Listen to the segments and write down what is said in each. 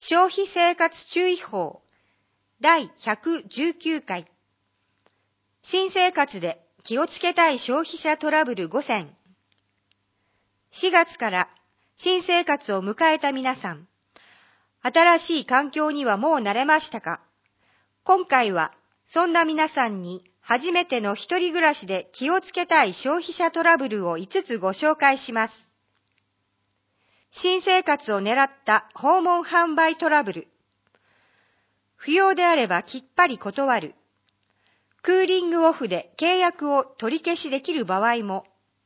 消費生活注意報第119回新生活で気をつけたい消費者トラブル5選。4月から新生活を迎えた皆さん、新しい環境にはもう慣れましたか？今回はそんな皆さんに初めての一人暮らしで気をつけたい消費者トラブルを5つご紹介します。新生活を狙った訪問販売トラブル。不要であればきっぱり断る。クーリングオフで契約を取り消しできる場合も。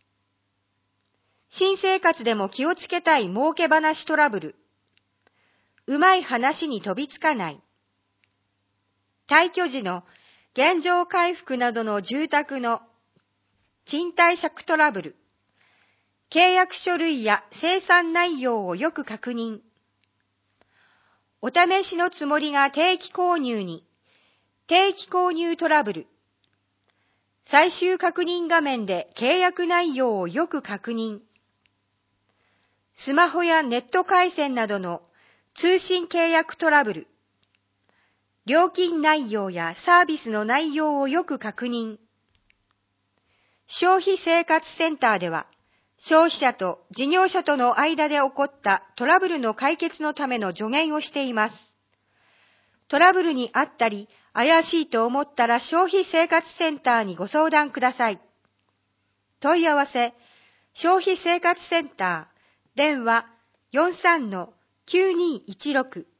新生活でも気をつけたい儲け話トラブル。うまい話に飛びつかない。退去時の原状回復などの住宅の賃貸借トラブル。契約書類や清算内容をよく確認。お試しのつもりが定期購入に、定期購入トラブル。最終確認画面で契約内容をよく確認。スマホやネット回線などの通信契約トラブル。料金内容やサービスの内容をよく確認。消費生活センターでは、消費者と事業者との間で起こったトラブルの解決のための助言をしています。トラブルにあったり、怪しいと思ったら消費生活センターにご相談ください。問い合わせ、消費生活センター、電話 43-9216